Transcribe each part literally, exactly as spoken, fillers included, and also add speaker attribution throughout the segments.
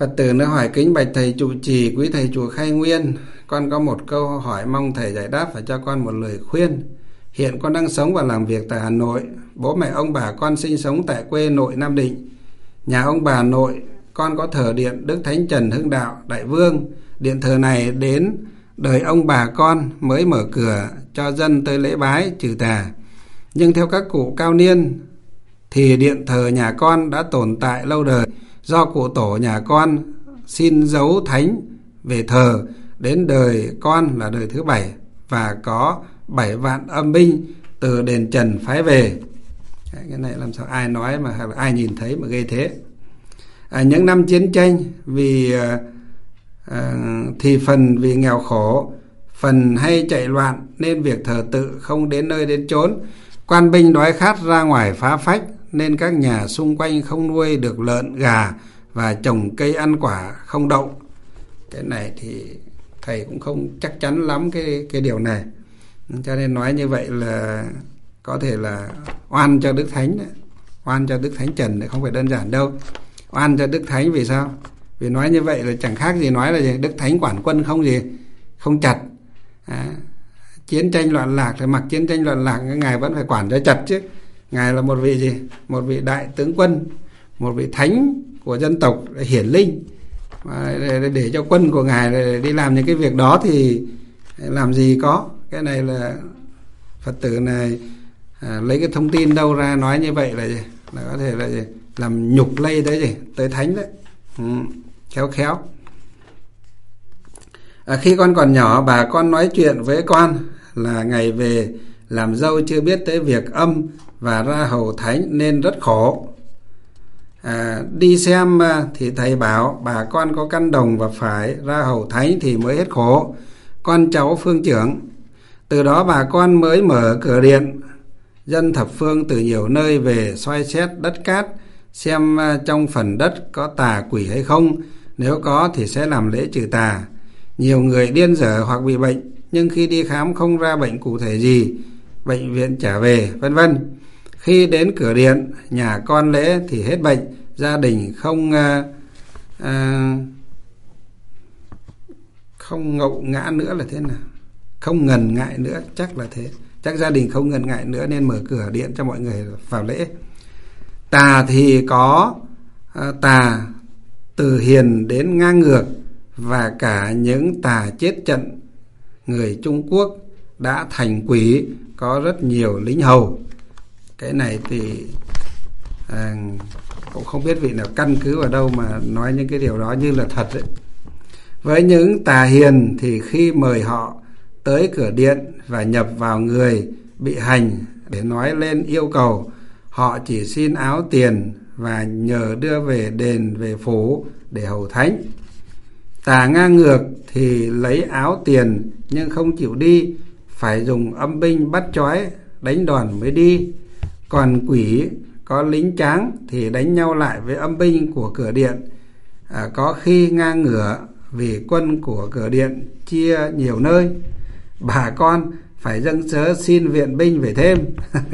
Speaker 1: Phật tử nữa hỏi: kính bạch thầy trụ trì, quý thầy chùa Khai Nguyên, con có một câu hỏi mong thầy giải đáp và cho con một lời khuyên. Hiện con đang sống và làm việc tại Hà Nội. Bố mẹ ông bà con sinh sống tại quê nội Nam Định. Nhà ông bà nội con có thờ điện Đức Thánh Trần Hưng Đạo Đại Vương. Điện thờ này đến đời ông bà con mới mở cửa cho dân tới lễ bái trừ tà. Nhưng theo các cụ cao niên thì điện thờ nhà con đã tồn tại lâu đời, do cụ tổ nhà con xin giấu thánh về thờ đến đời con là đời thứ bảy, và có bảy vạn âm binh từ đền Trần phái về. Cái này làm sao ai nói mà hay là ai nhìn thấy mà ghê thế. À, những năm chiến tranh vì à, à, thì phần vì nghèo khổ, phần hay chạy loạn nên việc thờ tự không đến nơi đến chốn. Quan binh đói khát ra ngoài phá phách nên các nhà xung quanh không nuôi được lợn gà và trồng cây ăn quả không đậu. Cái này thì thầy cũng không chắc chắn lắm cái cái điều này, cho nên nói như vậy là có thể là oan cho Đức Thánh đấy. Oan cho Đức Thánh Trần đấy, không phải đơn giản đâu. Oan cho Đức Thánh vì sao? Vì nói như vậy là chẳng khác gì nói là gì? Đức Thánh quản quân không gì không chặt. À, chiến tranh loạn lạc thì mặc chiến tranh loạn lạc ngài vẫn phải quản cho chặt chứ. Ngài là một vị gì? Một vị đại tướng quân, một vị thánh của dân tộc hiển linh. Mà để, để cho quân của ngài đi làm những cái việc đó thì làm gì có. Cái này là Phật tử này à, lấy cái thông tin đâu ra nói như vậy là gì? Là có thể là gì? Làm nhục lây tới gì? Tới thánh đấy. Ừ, khéo khéo. À, khi con còn nhỏ, bà con nói chuyện với con là ngày về làm dâu chưa biết tới việc âm và ra hầu thánh nên rất khổ. À, đi xem thì thầy bảo bà con có căn đồng và phải ra hầu thánh thì mới hết khổ. Con cháu phương trưởng. Từ đó bà con mới mở cửa điện. Dân thập phương từ nhiều nơi về soi xét đất cát, xem trong phần đất có tà quỷ hay không. Nếu có thì sẽ làm lễ trừ tà. Nhiều người điên dở hoặc bị bệnh, nhưng khi đi khám không ra bệnh cụ thể gì, bệnh viện trả về, vân vân. Khi đến cửa điện nhà con lễ thì hết bệnh, gia đình không uh, uh, không ngậu ngã nữa là thế nào? Không ngần ngại nữa, chắc là thế. Chắc gia đình không ngần ngại nữa nên mở cửa điện cho mọi người vào lễ. Tà thì có uh, tà từ hiền đến ngang ngược, và cả những tà chết trận. Người Trung Quốc đã thành quỷ, có rất nhiều lính hầu. Cái này thì à, cũng không biết vị nào căn cứ vào đâu mà nói những cái điều đó như là thật ấy. Với những tà hiền thì khi mời họ tới cửa điện và nhập vào người bị hành để nói lên yêu cầu, họ chỉ xin áo tiền và nhờ đưa về đền về phủ để hầu thánh. Tà ngang ngược thì lấy áo tiền nhưng không chịu đi, phải dùng âm binh bắt trói đánh đòn mới đi. Còn quỷ có lính tráng thì đánh nhau lại với âm binh của cửa điện. À, có khi ngang ngửa vì quân của cửa điện chia nhiều nơi, bà con phải dâng sớ xin viện binh về thêm.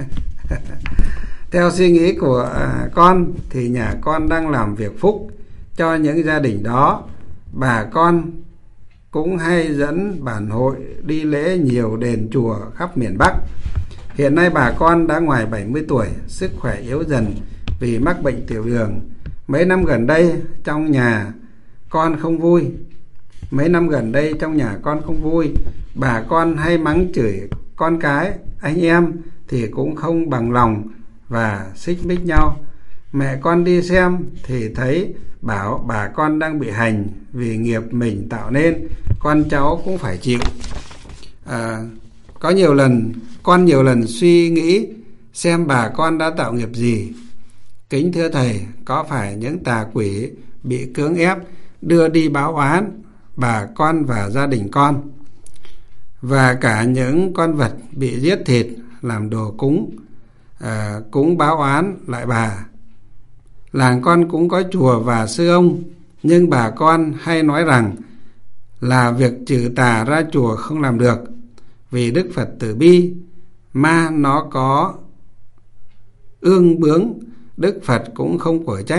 Speaker 1: Theo suy nghĩ của à, con thì nhà con đang làm việc phúc cho những gia đình đó. Bà con cũng hay dẫn bản hội đi lễ nhiều đền chùa khắp miền Bắc. Hiện nay bà con đã ngoài bảy mươi tuổi, sức khỏe yếu dần vì mắc bệnh tiểu đường. Mấy năm gần đây trong nhà con không vui. Mấy năm gần đây trong nhà con không vui. Bà con hay mắng chửi con cái, anh em thì cũng không bằng lòng và xích mích nhau. Mẹ con đi xem thì thấy bảo bà con đang bị hành vì nghiệp mình tạo nên, con cháu cũng phải chịu. À, có nhiều lần con nhiều lần suy nghĩ xem bà con đã tạo nghiệp gì. Kính thưa thầy, có phải những tà quỷ bị cưỡng ép đưa đi báo oán bà con và gia đình con, và cả những con vật bị giết thịt làm đồ cúng, à, cúng báo oán lại bà? Làng con cũng có chùa và sư ông, nhưng bà con hay nói rằng là việc trừ tà ra chùa không làm được, vì Đức Phật từ bi, ma nó có ương bướng, Đức Phật cũng không quở trách.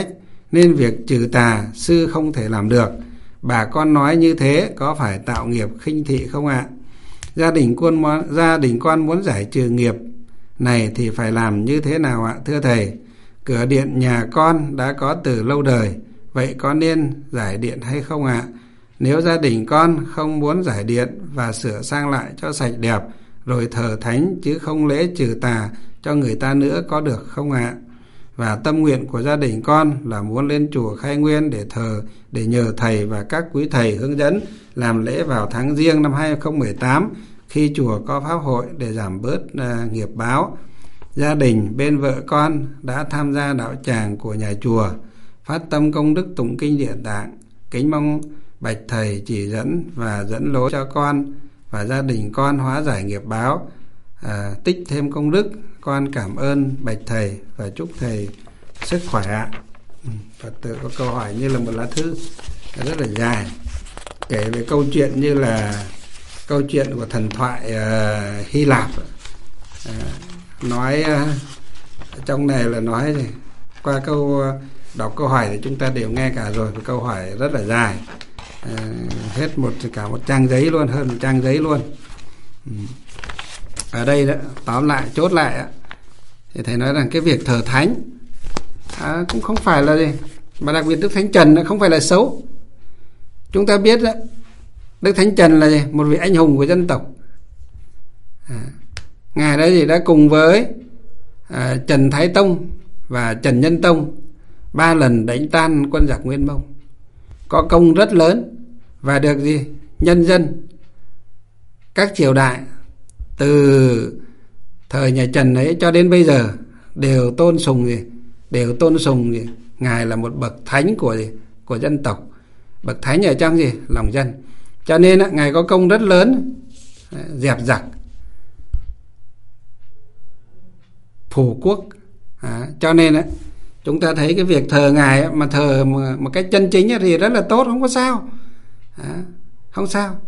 Speaker 1: nên việc trừ tà sư không thể làm được. Bà con nói như thế có phải tạo nghiệp khinh thị không ạ? Gia đình con muốn, gia đình con muốn giải trừ nghiệp này thì phải làm như thế nào ạ thưa thầy? Cửa điện nhà con đã có từ lâu đời, vậy có nên giải điện hay không ạ? Nếu gia đình con không muốn giải điện và sửa sang lại cho sạch đẹp rồi thờ thánh chứ không lễ trừ tà cho người ta nữa có được không ạ? Và tâm nguyện của gia đình con là muốn lên chùa Khai Nguyên để thờ, để nhờ thầy và các quý thầy hướng dẫn làm lễ vào tháng Giêng năm hai không một tám khi chùa có pháp hội để giảm bớt uh, nghiệp báo. Gia đình bên vợ con đã tham gia đạo tràng của nhà chùa, phát tâm công đức tụng kinh Địa Tạng, kính mong bạch thầy chỉ dẫn và dẫn lối cho con và gia đình con hóa giải nghiệp báo, à, tích thêm công đức. Con cảm ơn bạch thầy và chúc thầy sức khỏe ạ. Ừ, Phật tử có câu hỏi như là một lá thư rất là dài, kể về câu chuyện như là câu chuyện của thần thoại uh, Hy Lạp. Uh, nói uh, trong này là nói gì? Qua câu uh, đọc câu hỏi thì chúng ta đều nghe cả rồi. Câu hỏi rất là dài, uh, hết một cả một trang giấy luôn, hơn một trang giấy luôn. Ừ. Ở đây đó, tóm lại, chốt lại á, thì thầy nói rằng cái việc thờ thánh à, cũng không phải là gì, mà đặc biệt Đức Thánh Trần nó không phải là xấu. Chúng ta biết đó, Đức Thánh Trần là gì? Một vị anh hùng của dân tộc. À, Ngài đó gì đã cùng với à, Trần Thái Tông và Trần Nhân Tông ba lần đánh tan quân giặc Nguyên Mông, có công rất lớn và được gì? Nhân dân các triều đại từ thời nhà Trần ấy cho đến bây giờ đều tôn sùng gì? Đều tôn sùng gì? Ngài là một bậc thánh của gì? Của dân tộc, bậc thánh ở trong gì? Lòng dân. Cho nên Ngài có công rất lớn, dẹp giặc, phủ quốc. À, cho nên chúng ta thấy cái việc thờ Ngài mà thờ một cách chân chính thì rất là tốt, không có sao. À, không sao.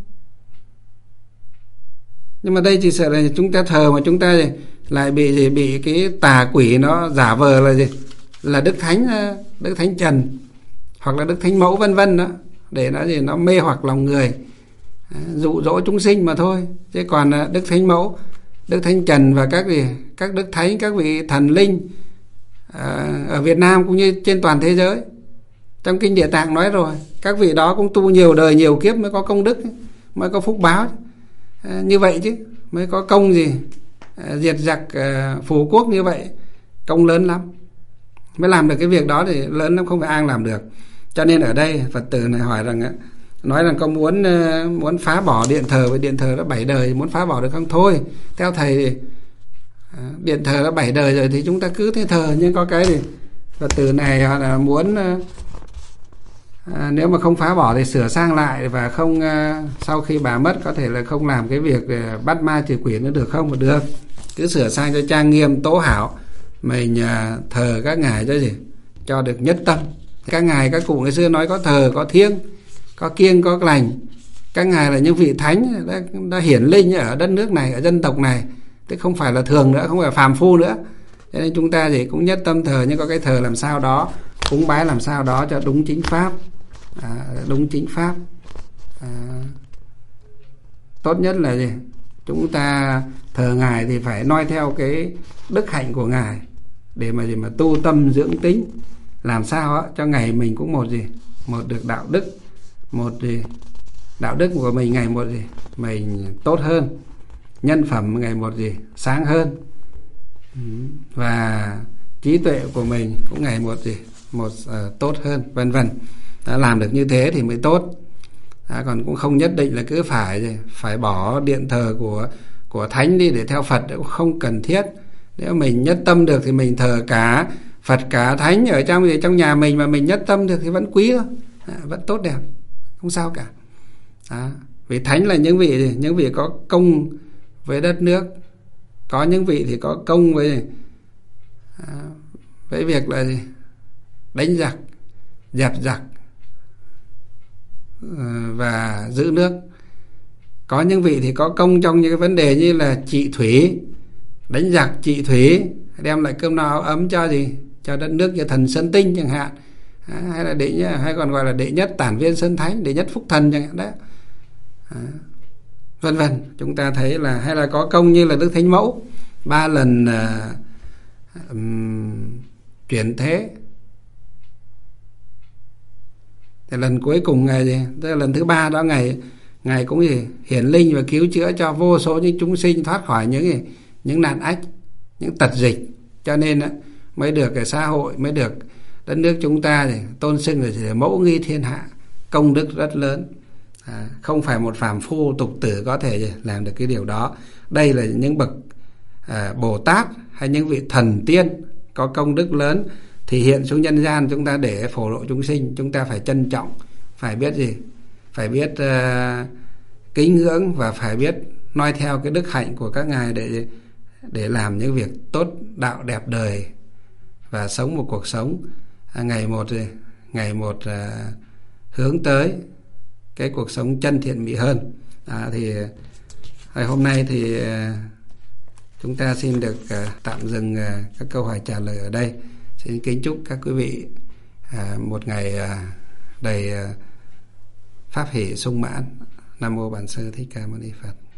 Speaker 1: Nhưng mà đây chỉ sợ là chúng ta thờ mà chúng ta lại bị gì? Bị cái tà quỷ nó giả vờ là gì? Là Đức Thánh, Đức Thánh Trần hoặc là Đức Thánh Mẫu vân vân đó, để nó gì? Nó mê hoặc lòng người, dụ dỗ chúng sinh mà thôi. Chứ còn Đức Thánh Mẫu, Đức Thánh Trần và các gì? Các Đức Thánh, các vị thần linh ở Việt Nam cũng như trên toàn thế giới, trong kinh Địa Tạng nói rồi, các vị đó cũng tu nhiều đời nhiều kiếp mới có công đức, mới có phúc báo à, như vậy chứ, mới có công gì à, diệt giặc à, phù quốc như vậy, công lớn lắm, mới làm được cái việc đó thì lớn lắm, không phải ai làm được. Cho nên ở đây Phật tử này hỏi rằng nói rằng có muốn muốn phá bỏ điện thờ, với điện thờ đã bảy đời, muốn phá bỏ được không? Thôi, theo thầy thì điện thờ đã bảy đời rồi thì chúng ta cứ thế thờ. Nhưng có cái thì Phật tử này họ là muốn à, nếu mà không phá bỏ thì sửa sang lại, và không à, sau khi bà mất có thể là không làm cái việc bắt ma trừ quỷ nữa được không? Mà được, cứ sửa sang cho trang nghiêm tố hảo, mình à, thờ các ngài cho gì? Cho được nhất tâm. Các ngài, các cụ ngày xưa nói có thờ, có thiêng, có kiêng, có lành. Các ngài là những vị thánh đã, đã hiển linh ở đất nước này, ở dân tộc này, tức không phải là thường nữa, không phải là phàm phu nữa. Cho nên chúng ta thì cũng nhất tâm thờ, nhưng có cái thờ làm sao đó, cúng bái làm sao đó cho đúng chính pháp, à, đúng chính pháp. À, tốt nhất là gì? Chúng ta thờ ngài thì phải noi theo cái đức hạnh của ngài, để mà gì mà tu tâm dưỡng tính, làm sao á, cho ngày mình cũng một gì, một được đạo đức, một gì đạo đức của mình ngày một gì mình tốt hơn, nhân phẩm ngày một gì sáng hơn, và trí tuệ của mình cũng ngày một gì một uh, tốt hơn, vân vân. Đã làm được như thế thì mới tốt. Đã, còn cũng không nhất định là cứ phải gì, phải bỏ điện thờ của của thánh đi để theo Phật, cũng không cần thiết. Nếu mình nhất tâm được thì mình thờ cả Phật cả thánh ở trong gì trong nhà mình, mà mình nhất tâm được thì vẫn quý thôi, à, vẫn tốt đẹp, không sao cả. Đó. Vì thánh là những vị gì? Những vị có công với đất nước, có những vị thì có công với à, với việc là gì? Đánh giặc, dẹp giặc và giữ nước. Có những vị thì có công trong những cái vấn đề như là trị thủy, đánh giặc trị thủy, đem lại cơm no áo ấm cho gì? Cho đất nước, cho thần Sơn Tinh chẳng hạn, hay là đệ nhất, hay còn gọi là đệ nhất tản viên sơn thánh, đệ nhất phúc thần chẳng hạn đấy, à, vân vân. Chúng ta thấy là hay là có công như là Đức Thánh Mẫu ba lần uh, um, chuyển thế. Thì lần cuối cùng ngày gì, tức là lần thứ ba đó, ngày ngài cũng gì hiển linh và cứu chữa cho vô số những chúng sinh thoát khỏi những gì, những nạn ách, những tật dịch. Cho nên đó, mới được cái xã hội, mới được đất nước chúng ta thì tôn xưng là mẫu nghi thiên hạ, công đức rất lớn. À, không phải một phàm phu tục tử có thể làm được cái điều đó. Đây là những bậc à, Bồ Tát hay những vị thần tiên có công đức lớn thì hiện xuống nhân gian chúng ta để phổ độ chúng sinh. Chúng ta phải trân trọng, phải biết gì, phải biết uh, kính ngưỡng và phải biết noi theo cái đức hạnh của các ngài để để làm những việc tốt đạo đẹp đời và sống một cuộc sống uh, ngày một ngày một uh, hướng tới cái cuộc sống chân thiện mỹ hơn. À, thì ngày hôm nay thì uh, chúng ta xin được uh, tạm dừng uh, các câu hỏi trả lời ở đây. Xin kính chúc các quý vị uh, một ngày uh, đầy uh, pháp hỷ sung mãn. Nam mô Bản Sư Thích Ca Mâu Ni Phật.